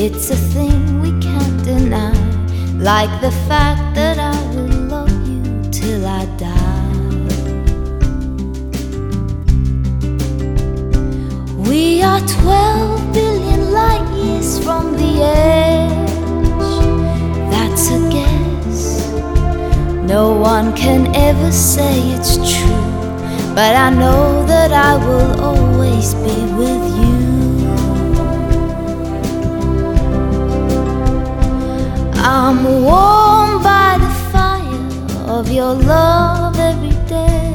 It's a thing we can't deny, like the fact that I will love you till I die. We are 12 billion light years from the edge. That's a guess. No one can ever say it's true, but I know that I will always be with you. I'm warmed by the fire of your love every day.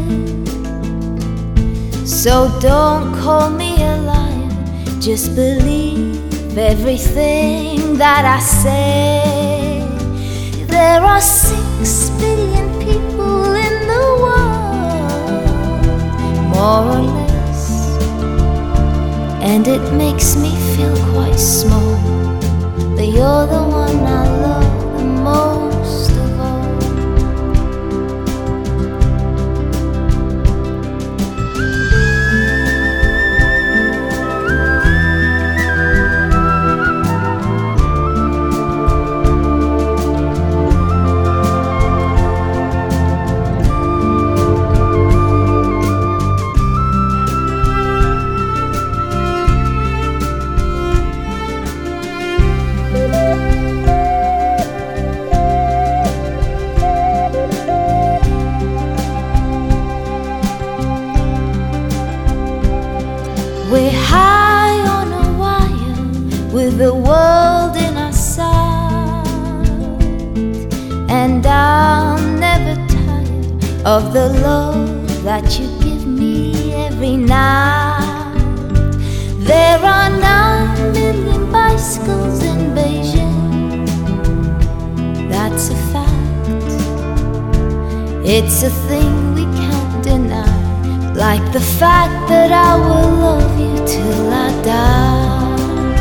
So don't call me a liar, just believe everything that I say. There are 6 billion people in the world, more or less, and it makes me feel quite small, but you're the one I love the most of all. We're high on a wire with the world in our sight, and I'll never tire of the love that you give me every night. There are 9 million bicycles in Beijing, that's a fact. It's a thing we can't deny, like the fact that I will love you till I die.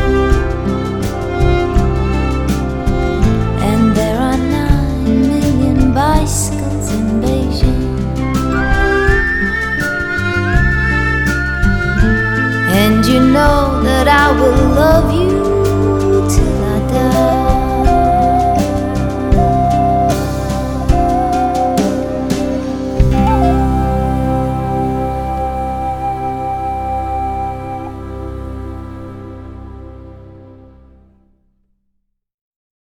And there are 9 million bicycles in Beijing, and you know that I will love you